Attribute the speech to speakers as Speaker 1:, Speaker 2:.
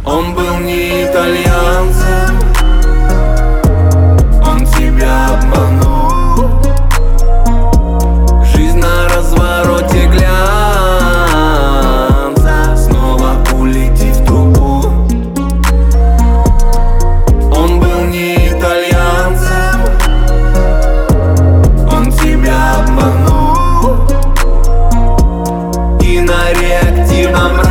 Speaker 1: Он был не итальянцем, он тебя обманул. Жизнь на развороте глянца, снова улети в трубу. Он был не итальянцем, он тебя обманул. И на реактивном